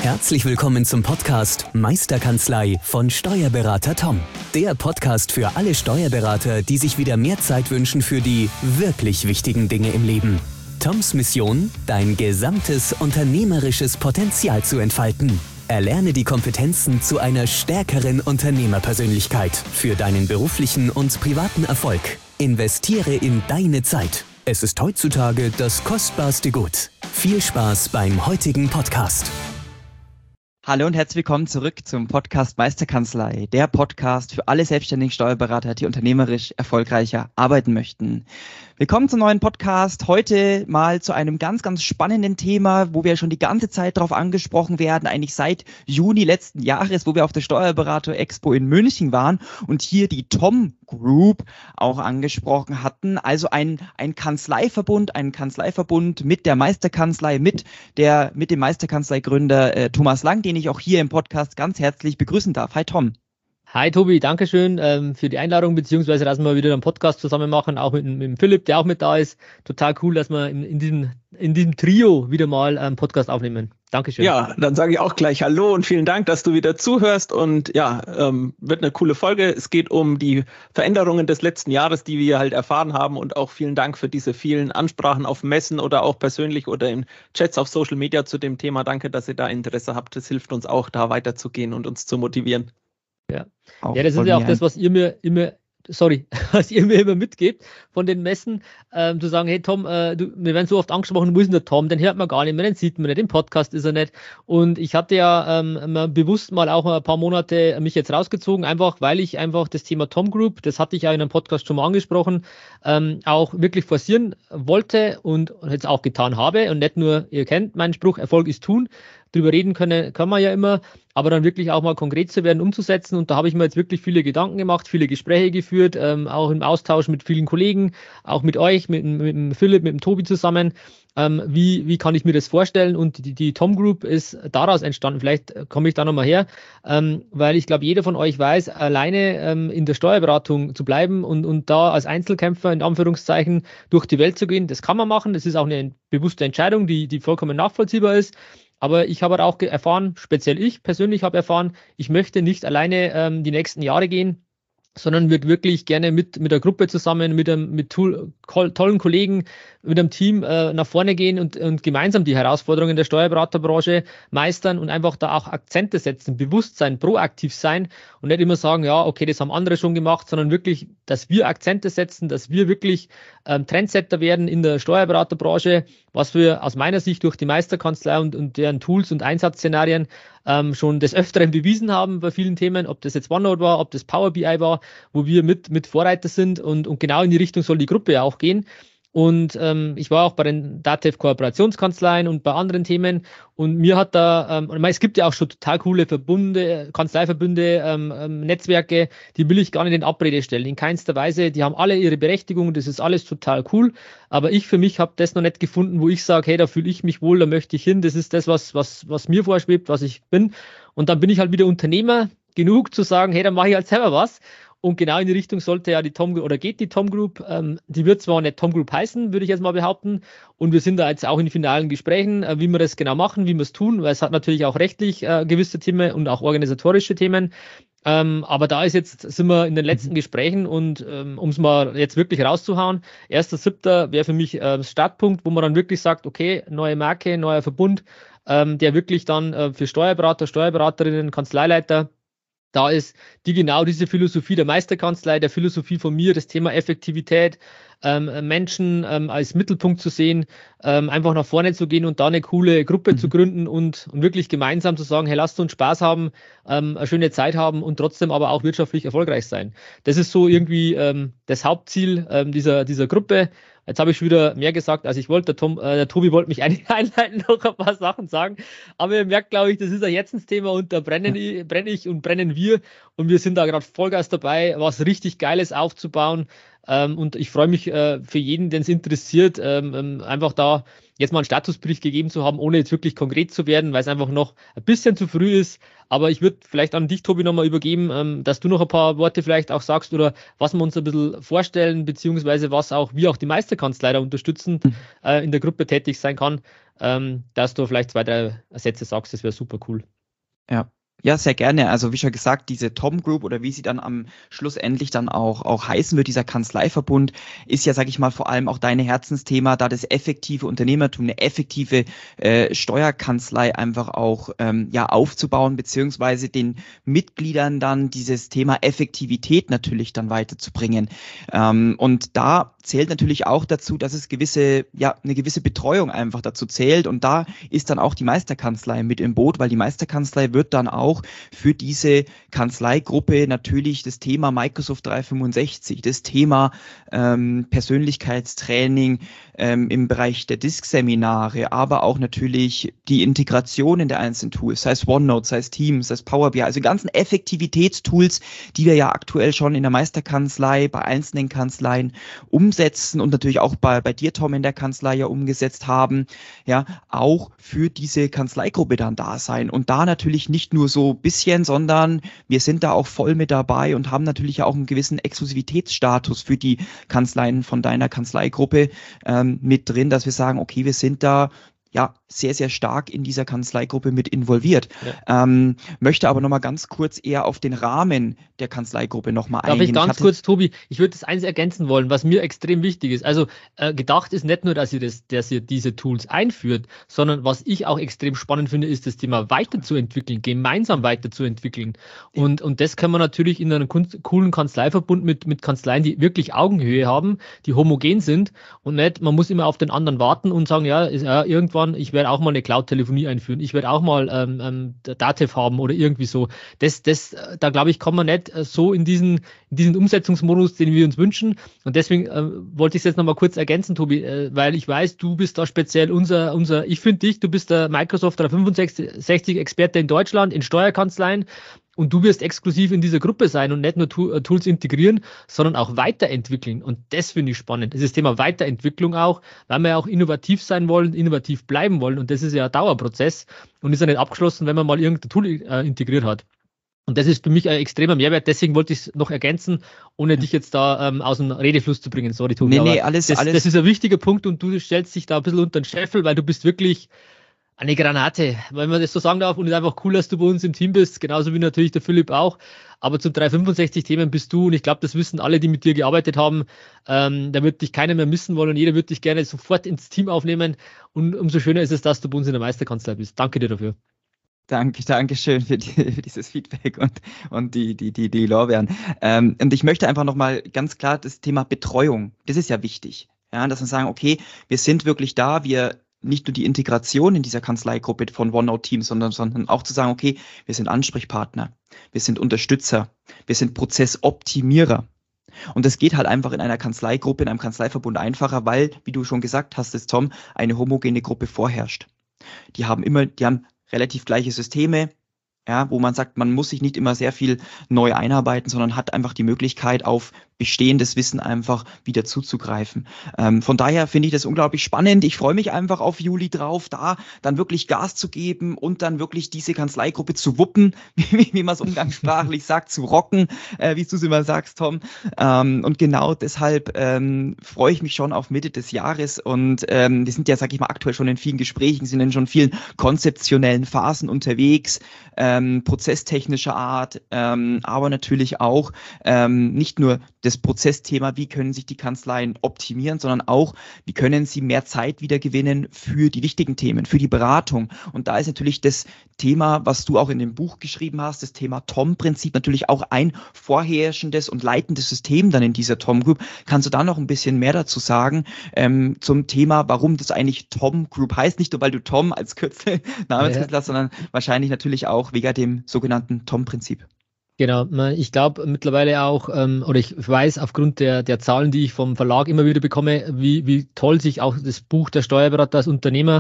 Herzlich willkommen zum Podcast Meisterkanzlei von Steuerberater Tom. Der Podcast für alle Steuerberater, die sich wieder mehr Zeit wünschen für die wirklich wichtigen Dinge im Leben. Toms Mission, dein gesamtes unternehmerisches Potenzial zu entfalten. Erlerne die Kompetenzen zu einer stärkeren Unternehmerpersönlichkeit für deinen beruflichen und privaten Erfolg. Investiere in deine Zeit. Es ist heutzutage das kostbarste Gut. Viel Spaß beim heutigen Podcast. Hallo und herzlich willkommen zurück zum Podcast Meisterkanzlei, der Podcast für alle selbstständigen Steuerberater, die unternehmerisch erfolgreicher arbeiten möchten. Willkommen zum neuen Podcast. Heute mal zu einem ganz, ganz spannenden Thema, wo wir schon die ganze Zeit darauf angesprochen werden, eigentlich seit Juni letzten Jahres, wo wir auf der Steuerberater Expo in München waren und hier die Tom Group auch angesprochen hatten. Also ein Kanzleiverbund mit der Meisterkanzlei, mit dem Meisterkanzleigründer Thomas Lang, den ich auch hier im Podcast ganz herzlich begrüßen darf. Hi Tom. Hi Tobi, Dankeschön für die Einladung, beziehungsweise dass wir wieder einen Podcast zusammen machen, auch mit dem Philipp, der auch mit da ist. Total cool, dass wir in diesem Trio wieder mal einen Podcast aufnehmen. Dankeschön. Ja, dann sage ich auch gleich Hallo und vielen Dank, dass du wieder zuhörst. Und ja, wird eine coole Folge. Es geht um die Veränderungen des letzten Jahres, die wir halt erfahren haben. Und auch vielen Dank für diese vielen Ansprachen auf Messen oder auch persönlich oder in Chats auf Social Media zu dem Thema. Danke, dass ihr da Interesse habt. Das hilft uns auch, da weiterzugehen und uns zu motivieren. Ja, das ist ja auch das, was ihr mir immer mitgebt von den Messen, zu sagen, hey Tom, wir werden so oft angesprochen, wo ist denn der Tom? Den hört man gar nicht mehr, den sieht man nicht, im Podcast ist er nicht. Und ich hatte ja bewusst mal auch ein paar Monate mich jetzt rausgezogen, einfach weil ich einfach das Thema Tom Group, das hatte ich ja in einem Podcast schon mal angesprochen, auch wirklich forcieren wollte und jetzt auch getan habe. Und nicht nur, ihr kennt meinen Spruch, Erfolg ist tun. Drüber reden können wir ja immer, aber dann wirklich auch mal konkret zu werden, umzusetzen. Und da habe ich mir jetzt wirklich viele Gedanken gemacht, viele Gespräche geführt, auch im Austausch mit vielen Kollegen, auch mit euch, mit dem Philipp, mit dem Tobi zusammen. Wie kann ich mir das vorstellen? Und die Tom Group ist daraus entstanden. Vielleicht komme ich da nochmal her, weil ich glaube, jeder von euch weiß, alleine in der Steuerberatung zu bleiben und da als Einzelkämpfer in Anführungszeichen durch die Welt zu gehen, das kann man machen. Das ist auch eine bewusste Entscheidung, die vollkommen nachvollziehbar ist. Aber ich habe auch erfahren, speziell ich persönlich habe erfahren, ich möchte nicht alleine die nächsten Jahre gehen, sondern würde wirklich gerne mit der Gruppe zusammen, mit tollen Kollegen, mit einem Team nach vorne gehen und gemeinsam die Herausforderungen der Steuerberaterbranche meistern und einfach da auch Akzente setzen, bewusst sein, proaktiv sein und nicht immer sagen, ja, okay, das haben andere schon gemacht, sondern wirklich, dass wir Akzente setzen, dass wir wirklich Trendsetter werden in der Steuerberaterbranche, was wir aus meiner Sicht durch die Meisterkanzlei und deren Tools und Einsatzszenarien schon des Öfteren bewiesen haben bei vielen Themen, ob das jetzt OneNote war, ob das Power BI war, wo wir mit Vorreiter sind und genau in die Richtung soll die Gruppe ja auch gehen. Und ich war auch bei den DATEV Kooperationskanzleien und bei anderen Themen und mir hat da, es gibt ja auch schon total coole Verbunde, Kanzleiverbünde, Netzwerke, die will ich gar nicht in Abrede stellen, in keinster Weise, die haben alle ihre Berechtigung, das ist alles total cool, aber ich für mich habe das noch nicht gefunden, wo ich sage, hey, da fühle ich mich wohl, da möchte ich hin, das ist das, was mir vorschwebt, was ich bin und dann bin ich halt wieder Unternehmer genug zu sagen, hey, dann mache ich halt selber was. Und genau in die Richtung sollte ja geht die Tom Group. Die wird zwar nicht Tom Group heißen, würde ich jetzt mal behaupten. Und wir sind da jetzt auch in finalen Gesprächen, wie wir das genau machen, wie wir es tun, weil es hat natürlich auch rechtlich gewisse Themen und auch organisatorische Themen. Aber sind wir in den letzten Gesprächen und um es mal jetzt wirklich rauszuhauen, 1.7. wäre für mich Startpunkt, wo man dann wirklich sagt, okay, neue Marke, neuer Verbund, der wirklich dann für Steuerberater, Steuerberaterinnen, Kanzleileiter da ist, die genau diese Philosophie der Meisterkanzlei, der Philosophie von mir, das Thema Effektivität, Menschen als Mittelpunkt zu sehen, einfach nach vorne zu gehen und da eine coole Gruppe zu gründen und wirklich gemeinsam zu sagen, hey, lasst uns Spaß haben, eine schöne Zeit haben und trotzdem aber auch wirtschaftlich erfolgreich sein. Das ist so irgendwie das Hauptziel dieser Gruppe. Jetzt habe ich schon wieder mehr gesagt, als ich wollte. Der Tobi wollte mich eigentlich einleiten, noch ein paar Sachen sagen. Aber ihr merkt, glaube ich, das ist ein Herzensthema und da brenne ich und brennen wir. Und wir sind da gerade Vollgas dabei, was richtig Geiles aufzubauen. Und ich freue mich für jeden, den es interessiert, einfach da jetzt mal einen Statusbericht gegeben zu haben, ohne jetzt wirklich konkret zu werden, weil es einfach noch ein bisschen zu früh ist. Aber ich würde vielleicht an dich, Tobi, nochmal übergeben, dass du noch ein paar Worte vielleicht auch sagst oder was wir uns ein bisschen vorstellen, beziehungsweise was auch wir auch die Meisterkanzlei da unterstützend in der Gruppe tätig sein kann, dass du vielleicht 2, 3 Sätze sagst, das wäre super cool. Ja, sehr gerne. Also wie schon gesagt, diese Tom Group oder wie sie dann am Schluss endlich dann auch heißen wird, dieser Kanzleiverbund, ist ja, sage ich mal, vor allem auch dein Herzensthema, da das effektive Unternehmertum, eine effektive Steuerkanzlei einfach auch aufzubauen, beziehungsweise den Mitgliedern dann dieses Thema Effektivität natürlich dann weiterzubringen. Und da zählt natürlich auch dazu, dass es eine gewisse Betreuung einfach dazu zählt. Und da ist dann auch die Meisterkanzlei mit im Boot, weil die Meisterkanzlei wird dann auch für diese Kanzleigruppe natürlich das Thema Microsoft 365, das Thema Persönlichkeitstraining im Bereich der Disk-Seminare, aber auch natürlich die Integration in der einzelnen Tools, sei es OneNote, sei es Teams, sei es Power BI, also ganzen Effektivitätstools, die wir ja aktuell schon in der Meisterkanzlei, bei einzelnen Kanzleien umsetzen und natürlich auch bei dir, Tom, in der Kanzlei ja umgesetzt haben, ja, auch für diese Kanzleigruppe dann da sein und da natürlich nicht nur so ein bisschen, sondern wir sind da auch voll mit dabei und haben natürlich auch einen gewissen Exklusivitätsstatus für die Kanzleien von deiner Kanzleigruppe mit drin, dass wir sagen, okay, wir sind da sehr, sehr stark in dieser Kanzleigruppe mit involviert. Ja. Möchte aber nochmal ganz kurz eher auf den Rahmen der Kanzleigruppe nochmal eingehen. Darf ich ganz kurz, Tobi, ich würde das eins ergänzen wollen, was mir extrem wichtig ist. Also gedacht ist nicht nur, dass ihr diese Tools einführt, sondern was ich auch extrem spannend finde, ist das Thema weiterzuentwickeln, gemeinsam weiterzuentwickeln. Und das kann man natürlich in einem coolen Kanzleiverbund mit Kanzleien, die wirklich Augenhöhe haben, die homogen sind und nicht, man muss immer auf den anderen warten und sagen, irgendwann, ich werde auch mal eine Cloud-Telefonie einführen, ich werde auch mal Datev haben oder irgendwie so. Da glaube ich, kommen wir nicht so in diesen Umsetzungsmodus, den wir uns wünschen. Und deswegen wollte ich es jetzt nochmal kurz ergänzen, Tobi, weil ich weiß, du bist da speziell ich finde dich, du bist der Microsoft 365-Experte in Deutschland, in Steuerkanzleien. Und du wirst exklusiv in dieser Gruppe sein und nicht nur Tools integrieren, sondern auch weiterentwickeln. Und das finde ich spannend. Das ist das Thema Weiterentwicklung auch, weil wir ja auch innovativ sein wollen, innovativ bleiben wollen. Und das ist ja ein Dauerprozess und ist ja nicht abgeschlossen, wenn man mal irgendein Tool integriert hat. Und das ist für mich ein extremer Mehrwert. Deswegen wollte ich es noch ergänzen, ohne dich jetzt da aus dem Redefluss zu bringen. Sorry, Tobi. Nee, alles. Das ist ein wichtiger Punkt und du stellst dich da ein bisschen unter den Scheffel, weil du bist wirklich eine Granate, wenn man das so sagen darf. Und es ist einfach cool, dass du bei uns im Team bist, genauso wie natürlich der Philipp auch. Aber zum 365-Themen bist du, und ich glaube, das wissen alle, die mit dir gearbeitet haben, da wird dich keiner mehr missen wollen und jeder wird dich gerne sofort ins Team aufnehmen. Und umso schöner ist es, dass du bei uns in der Meisterkanzlei bist. Danke dir dafür. Dankeschön für dieses Feedback und die Lorbeeren. Und ich möchte einfach nochmal ganz klar das Thema Betreuung, das ist ja wichtig. Ja, dass wir sagen, okay, wir sind wirklich da, wir nicht nur die Integration in dieser Kanzleigruppe von OneNote-Teams, sondern auch zu sagen, okay, wir sind Ansprechpartner, wir sind Unterstützer, wir sind Prozessoptimierer. Und das geht halt einfach in einer Kanzleigruppe, in einem Kanzleiverbund einfacher, weil, wie du schon gesagt hast, Tom, eine homogene Gruppe vorherrscht. Die haben relativ gleiche Systeme, ja, wo man sagt, man muss sich nicht immer sehr viel neu einarbeiten, sondern hat einfach die Möglichkeit, auf bestehendes Wissen einfach wieder zuzugreifen. Von daher finde ich das unglaublich spannend. Ich freue mich einfach auf Juli drauf, da dann wirklich Gas zu geben und dann wirklich diese Kanzleigruppe zu wuppen, wie man es umgangssprachlich sagt, zu rocken, wie du es immer sagst, Tom. Und genau deshalb freue ich mich schon auf Mitte des Jahres und wir sind ja, sag ich mal, aktuell schon in vielen Gesprächen, sind in schon vielen konzeptionellen Phasen unterwegs, prozesstechnischer Art, aber natürlich auch nicht nur das Prozessthema, wie können sich die Kanzleien optimieren, sondern auch, wie können sie mehr Zeit wieder gewinnen für die wichtigen Themen, für die Beratung. Und da ist natürlich das Thema, was du auch in dem Buch geschrieben hast, das Thema Tom-Prinzip natürlich auch ein vorherrschendes und leitendes System dann in dieser Tom Group. Kannst du da noch ein bisschen mehr dazu sagen zum Thema, warum das eigentlich Tom Group heißt? Nicht nur, weil du Tom als Kürzel Namenskürzel hast, sondern wahrscheinlich natürlich auch wegen dem sogenannten Tom-Prinzip. Genau, ich glaube mittlerweile auch, oder ich weiß aufgrund der Zahlen, die ich vom Verlag immer wieder bekomme, wie toll sich auch das Buch der Steuerberater als Unternehmer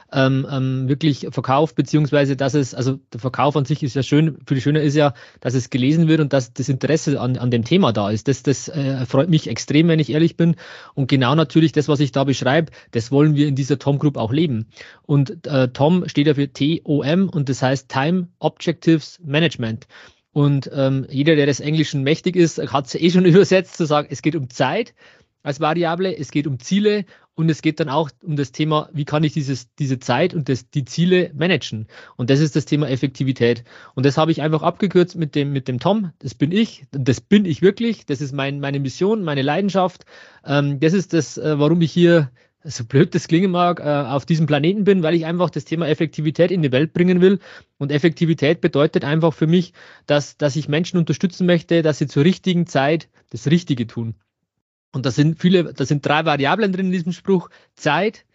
wirklich verkauft, beziehungsweise dass es, also der Verkauf an sich ist ja schön, viel schöner ist ja, dass es gelesen wird und dass das Interesse an dem Thema da ist. Das freut mich extrem, wenn ich ehrlich bin. Und genau natürlich das, was ich da beschreibe, das wollen wir in dieser TOM Group auch leben. Und TOM steht ja für TOM und das heißt Time Objectives Management. Und jeder, der des Englischen mächtig ist, hat es schon übersetzt, zu sagen, es geht um Zeit als Variable, es geht um Ziele und es geht dann auch um das Thema, wie kann ich diese Zeit und die Ziele managen. Und das ist das Thema Effektivität. Und das habe ich einfach abgekürzt mit dem Tom. Das bin ich wirklich. Das ist meine Mission, meine Leidenschaft. Das ist das, warum ich hier, so blöd das klingen mag, auf diesem Planeten bin, weil ich einfach das Thema Effektivität in die Welt bringen will. Und Effektivität bedeutet einfach für mich, dass ich Menschen unterstützen möchte, dass sie zur richtigen Zeit das Richtige tun. Und da sind 3 Variablen drin in diesem Spruch: Zeit,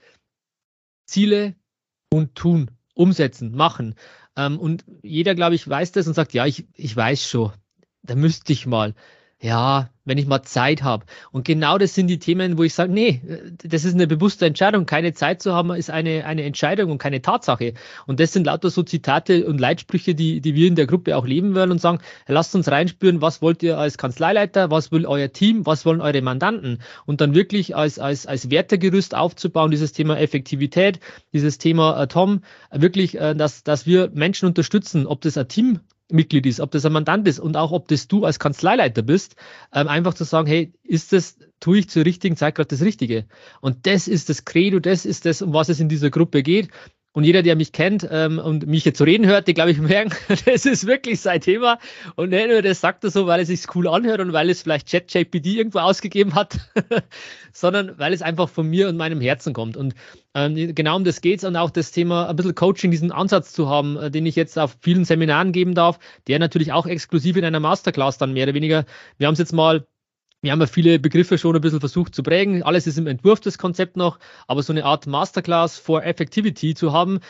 Ziele und tun, umsetzen, machen. Und jeder, glaube ich, weiß das und sagt, ja, ich weiß schon, da müsste ich mal. Ja, wenn ich mal Zeit habe. Und genau das sind die Themen, wo ich sage, nee, das ist eine bewusste Entscheidung. Keine Zeit zu haben, ist eine Entscheidung und keine Tatsache. Und das sind lauter so Zitate und Leitsprüche, die wir in der Gruppe auch leben wollen und sagen, lasst uns reinspüren, was wollt ihr als Kanzleileiter, was will euer Team, was wollen eure Mandanten? Und dann wirklich als Wertegerüst aufzubauen, dieses Thema Effektivität, dieses Thema Tom, wirklich, dass wir Menschen unterstützen, ob das ein Teammitglied ist, ob das ein Mandant ist und auch ob das du als Kanzleileiter bist, einfach zu sagen, hey, tue ich zur richtigen Zeit gerade das Richtige? Und das ist das Credo, das ist das, um was es in dieser Gruppe geht. Und jeder, der mich kennt und mich jetzt so reden hört, die glaube ich merken, das ist wirklich sein Thema. Und nicht nur das sagt er so, weil es sich cool anhört und weil es vielleicht ChatGPT irgendwo ausgegeben hat, sondern weil es einfach von mir und meinem Herzen kommt. Und genau um das geht's und auch das Thema ein bisschen Coaching, diesen Ansatz zu haben, den ich jetzt auf vielen Seminaren geben darf, der natürlich auch exklusiv in einer Masterclass dann mehr oder weniger, wir haben ja viele Begriffe schon ein bisschen versucht zu prägen. Alles ist im Entwurf, das Konzept noch, aber so eine Art Masterclass for Effectivity zu haben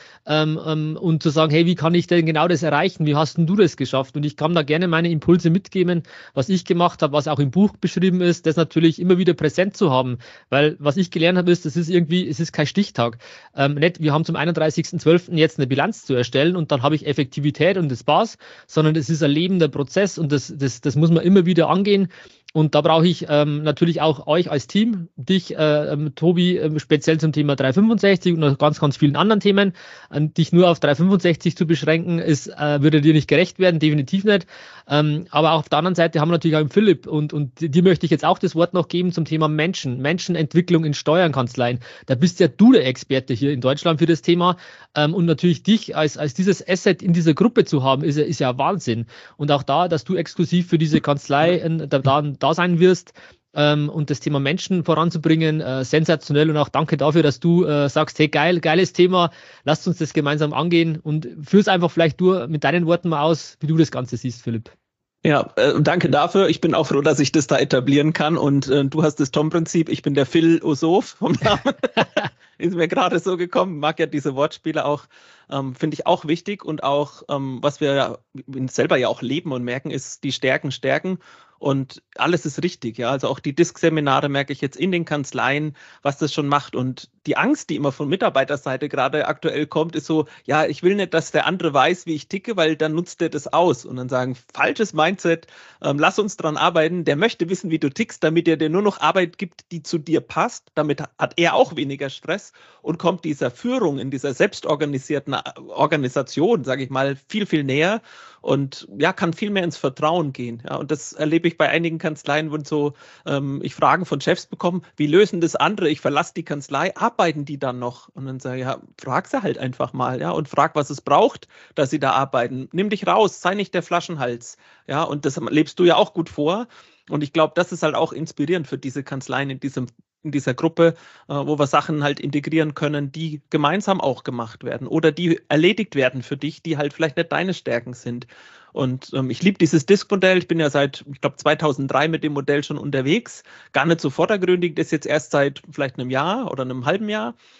und zu sagen, hey, wie kann ich denn genau das erreichen? Wie hast denn du das geschafft? Und ich kann da gerne meine Impulse mitgeben, was ich gemacht habe, was auch im Buch beschrieben ist, das natürlich immer wieder präsent zu haben. Weil was ich gelernt habe, ist, es ist kein Stichtag. Nicht, wir haben zum 31.12. jetzt eine Bilanz zu erstellen und dann habe ich Effektivität und das war's, sondern es ist ein lebender Prozess und das muss man immer wieder angehen. Und da brauche ich natürlich auch euch als Team, dich, Tobi, speziell zum Thema 365 und noch ganz, ganz vielen anderen Themen. Dich nur auf 365 zu beschränken, würde dir nicht gerecht werden, definitiv nicht. Aber auch auf der anderen Seite haben wir natürlich auch den Philipp und dir möchte ich jetzt auch das Wort noch geben zum Thema Menschenentwicklung in Steuernkanzleien. Da bist ja du der Experte hier in Deutschland für das Thema. Und natürlich dich als dieses Asset in dieser Gruppe zu haben, ist ja Wahnsinn. Und auch da, dass du exklusiv für diese Kanzlei da sein wirst und das Thema Menschen voranzubringen, sensationell und auch danke dafür, dass du sagst, hey, geiles Thema, lasst uns das gemeinsam angehen und führ's einfach vielleicht du mit deinen Worten mal aus, wie du das Ganze siehst, Philipp. Ja, danke dafür. Ich bin auch froh, dass ich das da etablieren kann und du hast das Tom-Prinzip, ich bin der Philosoph vom Namen. Ist mir gerade so gekommen, mag ja diese Wortspiele auch, finde ich auch wichtig und auch, was wir ja selber ja auch leben und merken, ist die Stärken und alles ist richtig, ja, also auch die Disk-Seminare merke ich jetzt in den Kanzleien, was das schon macht und die Angst, die immer von Mitarbeiterseite gerade aktuell kommt, ist so, ja, ich will nicht, dass der andere weiß, wie ich ticke, weil dann nutzt er das aus und dann sagen, falsches Mindset, lass uns dran arbeiten, der möchte wissen, wie du tickst, damit er dir nur noch Arbeit gibt, die zu dir passt, damit hat er auch weniger Stress und kommt dieser Führung in dieser selbstorganisierten Organisation, sage ich mal, viel, viel näher und ja, kann viel mehr ins Vertrauen gehen. Ja, und das erlebe ich bei einigen Kanzleien, wo so ich Fragen von Chefs bekomme, wie lösen das andere? Ich verlasse die Kanzlei, arbeiten die dann noch? Und dann sage ich, ja, frag sie halt einfach mal, ja, und frag, was es braucht, dass sie da arbeiten. Nimm dich raus, sei nicht der Flaschenhals. Ja, und das lebst du ja auch gut vor. Und ich glaube, das ist halt auch inspirierend für diese Kanzleien in dieser Gruppe, wo wir Sachen halt integrieren können, die gemeinsam auch gemacht werden oder die erledigt werden für dich, die halt vielleicht nicht deine Stärken sind. Und ich liebe dieses Disk-Modell. Ich bin ja seit, ich glaube, 2003 mit dem Modell schon unterwegs. Gar nicht so vordergründig, das jetzt erst seit vielleicht einem Jahr oder einem halben Jahr.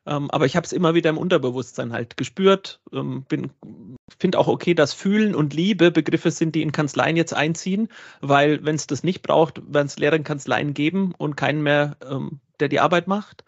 Aber ich habe es immer wieder im Unterbewusstsein halt gespürt. Finde auch okay, dass Fühlen und Liebe Begriffe sind, die in Kanzleien jetzt einziehen, weil wenn es das nicht braucht, werden es leere Kanzleien geben und keinen mehr, der die Arbeit macht.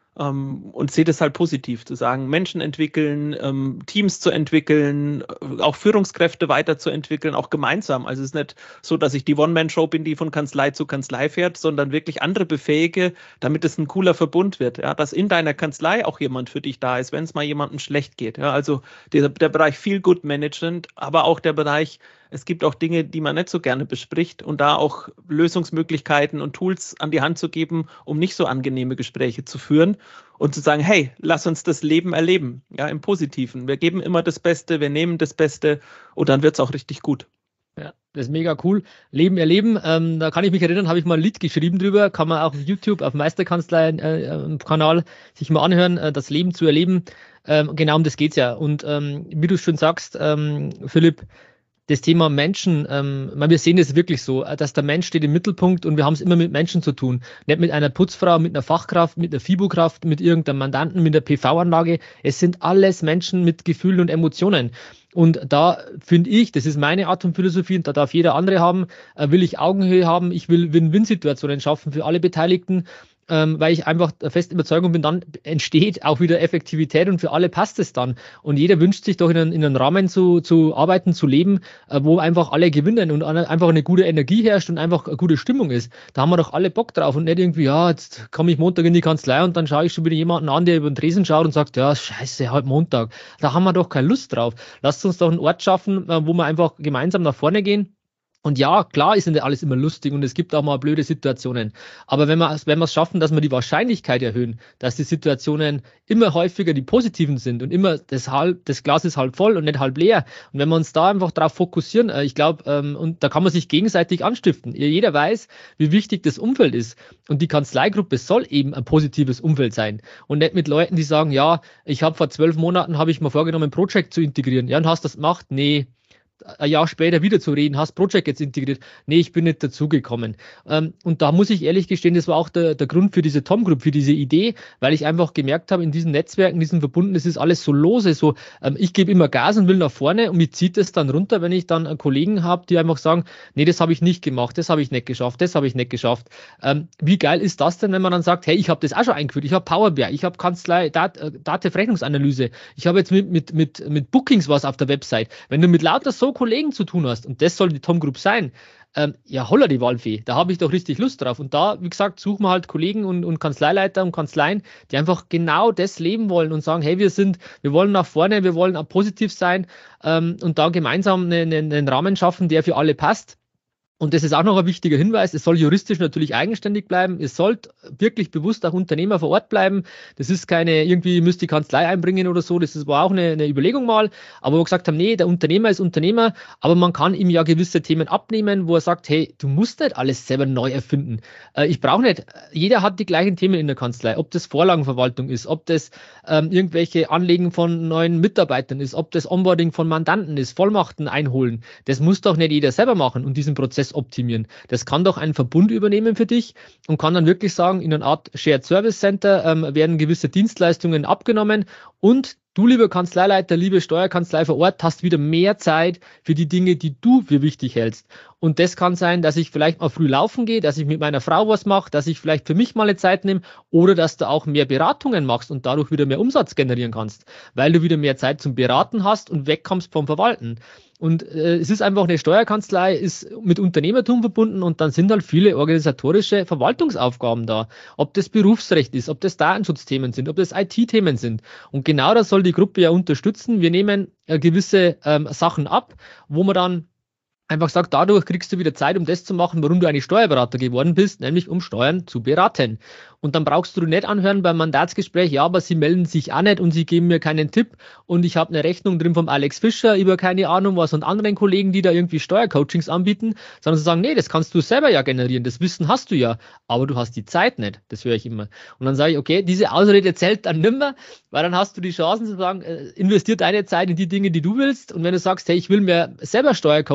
Und sehe das halt positiv, zu sagen, Menschen entwickeln, Teams zu entwickeln, auch Führungskräfte weiterzuentwickeln, auch gemeinsam. Also es ist nicht so, dass ich die One-Man-Show bin, die von Kanzlei zu Kanzlei fährt, sondern wirklich andere befähige, damit es ein cooler Verbund wird. Ja, dass in deiner Kanzlei auch jemand für dich da ist, wenn es mal jemandem schlecht geht. Ja, also der Bereich Feel Good Management, aber auch der Bereich, es gibt auch Dinge, die man nicht so gerne bespricht und da auch Lösungsmöglichkeiten und Tools an die Hand zu geben, um nicht so angenehme Gespräche zu führen und zu sagen, hey, lass uns das Leben erleben, ja, im Positiven. Wir geben immer das Beste, wir nehmen das Beste und dann wird es auch richtig gut. Ja, das ist mega cool. Leben erleben, da kann ich mich erinnern, habe ich mal ein Lied geschrieben drüber, kann man auch auf YouTube, auf Meisterkanzlei-Kanal sich mal anhören, das Leben zu erleben. Genau um das geht's ja. Und wie du schon sagst, Philipp, das Thema Menschen, wir sehen es wirklich so, dass der Mensch steht im Mittelpunkt und wir haben es immer mit Menschen zu tun. Nicht mit einer Putzfrau, mit einer Fachkraft, mit einer FIBO-Kraft, mit irgendeinem Mandanten, mit einer PV-Anlage. Es sind alles Menschen mit Gefühlen und Emotionen. Und da finde ich, das ist meine Art von Philosophie und da darf jeder andere haben, will ich Augenhöhe haben, ich will Win-Win-Situationen schaffen für alle Beteiligten, weil ich einfach der festen Überzeugung bin, dann entsteht auch wieder Effektivität und für alle passt es dann. Und jeder wünscht sich doch in einem Rahmen zu arbeiten, zu leben, wo einfach alle gewinnen und einfach eine gute Energie herrscht und einfach eine gute Stimmung ist. Da haben wir doch alle Bock drauf und nicht irgendwie, ja, jetzt komme ich Montag in die Kanzlei und dann schaue ich schon wieder jemanden an, der über den Tresen schaut und sagt, ja, scheiße, halt Montag. Da haben wir doch keine Lust drauf. Lasst uns doch einen Ort schaffen, wo wir einfach gemeinsam nach vorne gehen. Und ja, klar ist nicht alles immer lustig und es gibt auch mal blöde Situationen. Aber wenn wir es schaffen, dass wir die Wahrscheinlichkeit erhöhen, dass die Situationen immer häufiger die positiven sind und immer das Glas ist halb voll und nicht halb leer. Und wenn wir uns da einfach darauf fokussieren, ich glaube, und da kann man sich gegenseitig anstiften. Jeder weiß, wie wichtig das Umfeld ist. Und die Kanzleigruppe soll eben ein positives Umfeld sein. Und nicht mit Leuten, die sagen, ja, ich habe vor 12 Monaten, habe ich mir vorgenommen, ein Projekt zu integrieren. Ja, und hast das gemacht? Nee. Ein Jahr später wieder zu reden, hast Project jetzt integriert. Nee, ich bin nicht dazugekommen. Und da muss ich ehrlich gestehen, das war auch der Grund für diese Tom Group, für diese Idee, weil ich einfach gemerkt habe, in diesen Netzwerken, diesen Verbunden, das ist alles so lose, so ich gebe immer Gas und will nach vorne und mir zieht es dann runter, wenn ich dann Kollegen habe, die einfach sagen, nee, das habe ich nicht gemacht, das habe ich nicht geschafft, das habe ich nicht geschafft. Wie geil ist das denn, wenn man dann sagt, hey, ich habe das auch schon eingeführt, ich habe Power BI, ich habe Kanzlei, Datenrechnungsanalyse, ich habe jetzt mit Bookings was auf der Website. Wenn du mit lauter so Kollegen zu tun hast, und das soll die Tom Group sein, ja, holla die Waldfee, da habe ich doch richtig Lust drauf. Und da, wie gesagt, suchen wir halt Kollegen und Kanzleileiter und Kanzleien, die einfach genau das leben wollen und sagen, hey, wir wollen nach vorne, wir wollen auch positiv sein und da gemeinsam einen Rahmen schaffen, der für alle passt. Und das ist auch noch ein wichtiger Hinweis, es soll juristisch natürlich eigenständig bleiben, es sollte wirklich bewusst auch Unternehmer vor Ort bleiben, das ist keine, irgendwie müsst die Kanzlei einbringen oder so, das war auch eine Überlegung mal, aber wo wir gesagt haben, nee, der Unternehmer ist Unternehmer, aber man kann ihm ja gewisse Themen abnehmen, wo er sagt, hey, du musst nicht alles selber neu erfinden, ich brauche nicht, jeder hat die gleichen Themen in der Kanzlei, ob das Vorlagenverwaltung ist, ob das irgendwelche Anlegen von neuen Mitarbeitern ist, ob das Onboarding von Mandanten ist, Vollmachten einholen, das muss doch nicht jeder selber machen und diesen Prozess optimieren. Das kann doch ein Verbund übernehmen für dich und kann dann wirklich sagen, in einer Art Shared Service Center werden gewisse Dienstleistungen abgenommen und du, lieber Kanzleileiter, liebe Steuerkanzlei vor Ort, hast wieder mehr Zeit für die Dinge, die du für wichtig hältst. Und das kann sein, dass ich vielleicht mal früh laufen gehe, dass ich mit meiner Frau was mache, dass ich vielleicht für mich mal eine Zeit nehme oder dass du auch mehr Beratungen machst und dadurch wieder mehr Umsatz generieren kannst, weil du wieder mehr Zeit zum Beraten hast und wegkommst vom Verwalten. Und es ist einfach eine Steuerkanzlei, ist mit Unternehmertum verbunden und dann sind halt viele organisatorische Verwaltungsaufgaben da. Ob das Berufsrecht ist, ob das Datenschutzthemen sind, ob das IT-Themen sind. Und genau das soll die Gruppe ja unterstützen. Wir nehmen gewisse Sachen ab, wo man dann einfach sagt, dadurch kriegst du wieder Zeit, um das zu machen, warum du eigentlich Steuerberater geworden bist, nämlich um Steuern zu beraten. Und dann brauchst du nicht anhören beim Mandatsgespräch, ja, aber sie melden sich auch nicht und sie geben mir keinen Tipp und ich habe eine Rechnung drin vom Alex Fischer über keine Ahnung was und anderen Kollegen, die da irgendwie Steuercoachings anbieten, sondern sie sagen, nee, das kannst du selber ja generieren, das Wissen hast du ja, aber du hast die Zeit nicht, das höre ich immer. Und dann sage ich, okay, diese Ausrede zählt dann nimmer, weil dann hast du die Chancen zu sagen, investier deine Zeit in die Dinge, die du willst und wenn du sagst, hey, ich will mir selber Steuercoaching in meiner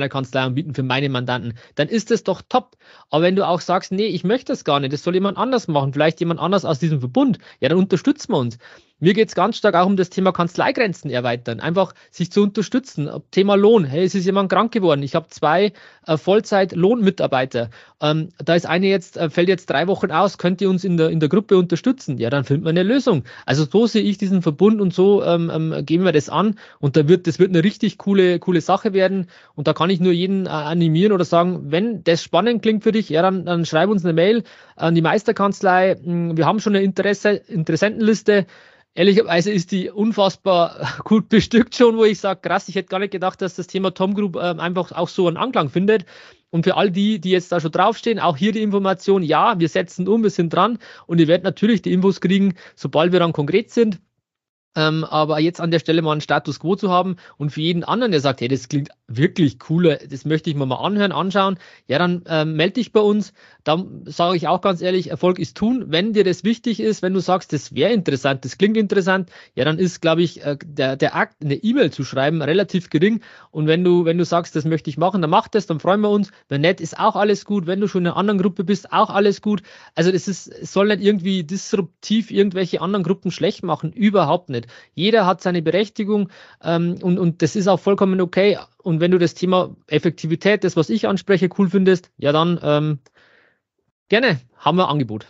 meiner Kanzlei anbieten für meine Mandanten, dann ist das doch top. Aber wenn du auch sagst, nee, ich möchte das gar nicht, das soll jemand anders machen, vielleicht jemand anders aus diesem Verbund, ja, dann unterstützen wir uns. Mir geht es ganz stark auch um das Thema Kanzleigrenzen erweitern, einfach sich zu unterstützen. Thema Lohn, hey, es ist jemand krank geworden, ich habe 2 Vollzeit-Lohnmitarbeiter, da ist eine jetzt, fällt jetzt 3 Wochen aus, könnt ihr uns in der Gruppe unterstützen? Ja, dann finden wir eine Lösung. Also so sehe ich diesen Verbund und so gehen wir das an und das wird eine richtig coole Sache werden und da kann ich nur jeden animieren oder sagen, wenn das spannend klingt für dich, ja, dann schreib uns eine Mail an die Meisterkanzlei. Wir haben schon eine Interessentenliste. Ehrlicherweise ist die unfassbar gut bestückt schon, wo ich sage, krass, ich hätte gar nicht gedacht, dass das Thema Tom Group einfach auch so einen Anklang findet. Und für all die jetzt da schon draufstehen, auch hier die Information, ja, wir setzen wir sind dran und ihr werdet natürlich die Infos kriegen, sobald wir dann konkret sind. Aber jetzt an der Stelle mal einen Status Quo zu haben und für jeden anderen, der sagt, hey, das klingt wirklich cooler, das möchte ich mir mal anhören, anschauen, ja, dann melde dich bei uns. Dann sage ich auch ganz ehrlich, Erfolg ist tun. Wenn dir das wichtig ist, wenn du sagst, das wäre interessant, das klingt interessant, ja, dann ist, glaube ich, der Akt, eine E-Mail zu schreiben, relativ gering. Und wenn du sagst, das möchte ich machen, dann mach das, dann freuen wir uns. Wenn nicht, ist auch alles gut. Wenn du schon in einer anderen Gruppe bist, auch alles gut. Also es soll nicht irgendwie disruptiv irgendwelche anderen Gruppen schlecht machen, überhaupt nicht. Jeder hat seine Berechtigung und das ist auch vollkommen okay. Und wenn du das Thema Effektivität, das, was ich anspreche, cool findest, ja dann gerne, haben wir ein Angebot.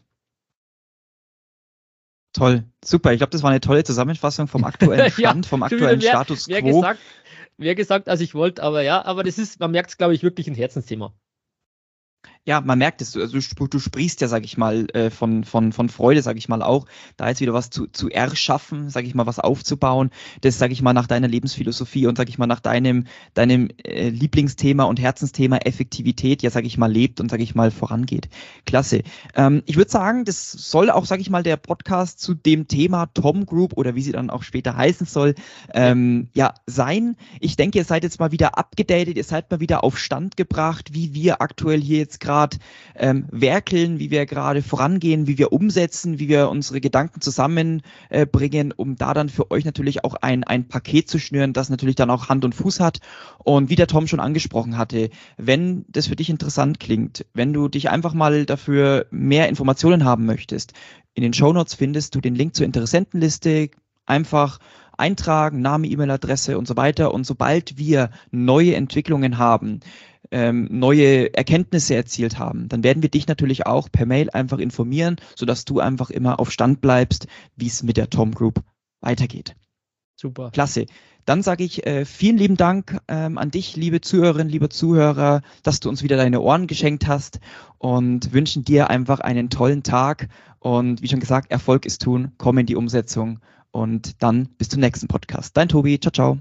Toll, super. Ich glaube, das war eine tolle Zusammenfassung vom aktuellen Stand, vom aktuellen Status Quo. Mehr gesagt, als ich wollte, aber das ist, man merkt es, glaube ich, wirklich ein Herzensthema. Ja, man merkt es, also du sprichst ja, sag ich mal, von Freude, sag ich mal auch, da jetzt wieder was zu erschaffen, sag ich mal, was aufzubauen, das, sag ich mal, nach deiner Lebensphilosophie und, sag ich mal, nach deinem Lieblingsthema und Herzensthema Effektivität, ja, sag ich mal, lebt und, sag ich mal, vorangeht. Klasse. Ich würde sagen, das soll auch, sag ich mal, der Podcast zu dem Thema Tom Group oder wie sie dann auch später heißen soll, sein. Ich denke, ihr seid jetzt mal wieder upgedatet, ihr seid mal wieder auf Stand gebracht, wie wir aktuell hier jetzt gerade werkeln, wie wir gerade vorangehen, wie wir umsetzen, wie wir unsere Gedanken zusammenbringen, um da dann für euch natürlich auch ein Paket zu schnüren, das natürlich dann auch Hand und Fuß hat. Und wie der Tom schon angesprochen hatte, wenn das für dich interessant klingt, wenn du dich einfach mal dafür mehr Informationen haben möchtest, in den Shownotes findest du den Link zur Interessentenliste, einfach eintragen, Name, E-Mail-Adresse und so weiter. Und sobald wir neue Entwicklungen haben, neue Erkenntnisse erzielt haben, dann werden wir dich natürlich auch per Mail einfach informieren, sodass du einfach immer auf Stand bleibst, wie es mit der Tom Group weitergeht. Super. Klasse. Dann sage ich vielen lieben Dank an dich, liebe Zuhörerinnen, liebe Zuhörer, dass du uns wieder deine Ohren geschenkt hast und wünschen dir einfach einen tollen Tag. Und wie schon gesagt, Erfolg ist tun, komm in die Umsetzung und dann bis zum nächsten Podcast. Dein Tobi, ciao, ciao.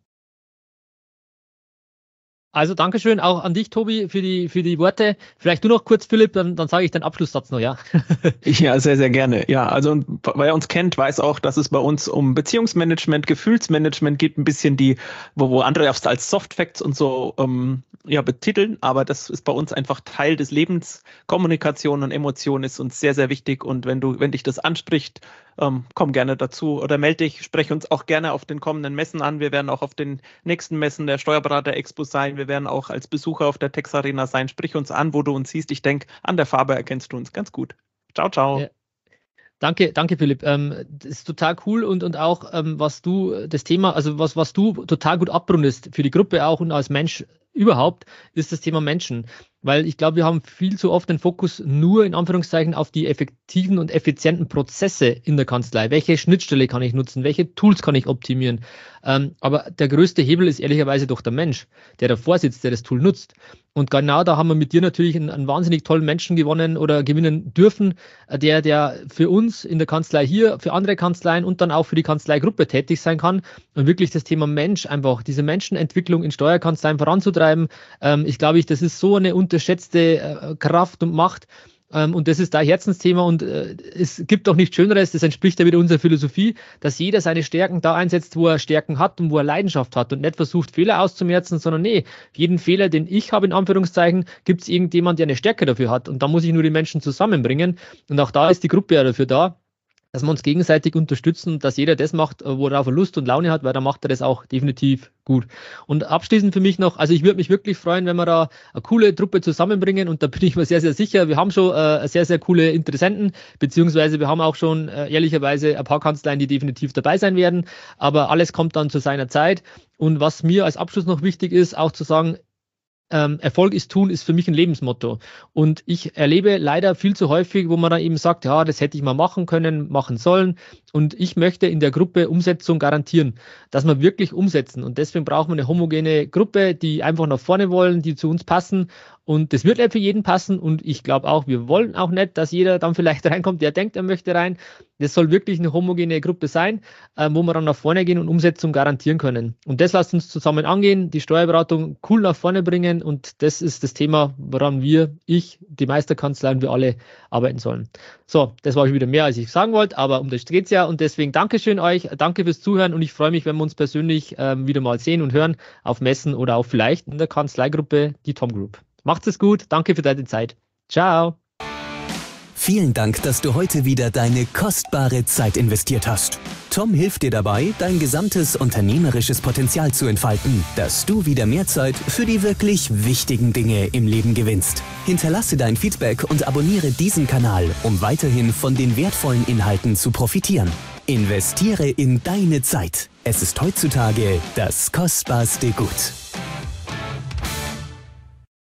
Also Dankeschön auch an dich, Tobi, für die Worte. Vielleicht du noch kurz, Philipp, dann sage ich den Abschlusssatz noch, ja. Ja, sehr, sehr gerne. Ja, also wer uns kennt, weiß auch, dass es bei uns um Beziehungsmanagement, Gefühlsmanagement geht, ein bisschen wo andere als Soft Facts und so betiteln, aber das ist bei uns einfach Teil des Lebens. Kommunikation und Emotion ist uns sehr, sehr wichtig und wenn dich das anspricht, komm gerne dazu oder melde dich, spreche uns auch gerne auf den kommenden Messen an. Wir werden auch auf den nächsten Messen der Steuerberater Expo sein. Wir werden auch als Besucher auf der Tex Arena sein. Sprich uns an, wo du uns siehst. Ich denke, an der Farbe erkennst du uns ganz gut. Ciao, ciao. Ja. Danke, Philipp. Das ist total cool und auch, was du total gut abrundest für die Gruppe auch und als Mensch überhaupt, ist das Thema Menschen. Weil ich glaube, wir haben viel zu oft den Fokus nur in Anführungszeichen auf die effektiven und effizienten Prozesse in der Kanzlei. Welche Schnittstelle kann ich nutzen? Welche Tools kann ich optimieren? Aber der größte Hebel ist ehrlicherweise doch der Mensch, der davor sitzt, der das Tool nutzt. Und genau da haben wir mit dir natürlich einen wahnsinnig tollen Menschen gewonnen oder gewinnen dürfen, der für uns in der Kanzlei hier, für andere Kanzleien und dann auch für die Kanzleigruppe tätig sein kann und wirklich das Thema Mensch einfach, diese Menschenentwicklung in Steuerkanzleien voranzutreiben. Ich glaube, das ist so eine unterschätzte Kraft und Macht. Und das ist dein Herzensthema und es gibt auch nichts Schöneres, das entspricht ja wieder unserer Philosophie, dass jeder seine Stärken da einsetzt, wo er Stärken hat und wo er Leidenschaft hat und nicht versucht, Fehler auszumerzen, sondern jeden Fehler, den ich habe, in Anführungszeichen, gibt es irgendjemand, der eine Stärke dafür hat und da muss ich nur die Menschen zusammenbringen und auch da ist die Gruppe ja dafür da. dass wir uns gegenseitig unterstützen, dass jeder das macht, worauf er Lust und Laune hat, weil dann macht er das auch definitiv gut. Und abschließend für mich noch, also ich würde mich wirklich freuen, wenn wir da eine coole Truppe zusammenbringen, und da bin ich mir sehr, sehr sicher, wir haben schon sehr, sehr coole Interessenten, beziehungsweise wir haben auch schon ehrlicherweise ein paar Kanzleien, die definitiv dabei sein werden, aber alles kommt dann zu seiner Zeit. Und was mir als Abschluss noch wichtig ist, auch zu sagen, Erfolg ist tun, ist für mich ein Lebensmotto. Und ich erlebe leider viel zu häufig, wo man dann eben sagt, ja, das hätte ich mal machen können, machen sollen. Und ich möchte in der Gruppe Umsetzung garantieren, dass wir wirklich umsetzen. Und deswegen brauchen wir eine homogene Gruppe, die einfach nach vorne wollen, die zu uns passen. Und das wird nicht für jeden passen. Und ich glaube auch, wir wollen auch nicht, dass jeder dann vielleicht reinkommt, der denkt, er möchte rein. Das soll wirklich eine homogene Gruppe sein, wo wir dann nach vorne gehen und Umsetzung garantieren können. Und das lasst uns zusammen angehen, die Steuerberatung cool nach vorne bringen. Und das ist das Thema, woran ich, die Meisterkanzlei und wir alle arbeiten sollen. So, das war wieder mehr, als ich sagen wollte, aber um das geht's ja. Und deswegen Dankeschön euch, danke fürs Zuhören, und ich freue mich, wenn wir uns persönlich wieder mal sehen und hören auf Messen oder auch vielleicht in der Kanzleigruppe, die Tom Group. Macht's es gut, danke für deine Zeit. Ciao. Vielen Dank, dass du heute wieder deine kostbare Zeit investiert hast. Tom hilft dir dabei, dein gesamtes unternehmerisches Potenzial zu entfalten, dass du wieder mehr Zeit für die wirklich wichtigen Dinge im Leben gewinnst. Hinterlasse dein Feedback und abonniere diesen Kanal, um weiterhin von den wertvollen Inhalten zu profitieren. Investiere in deine Zeit. Es ist heutzutage das kostbarste Gut.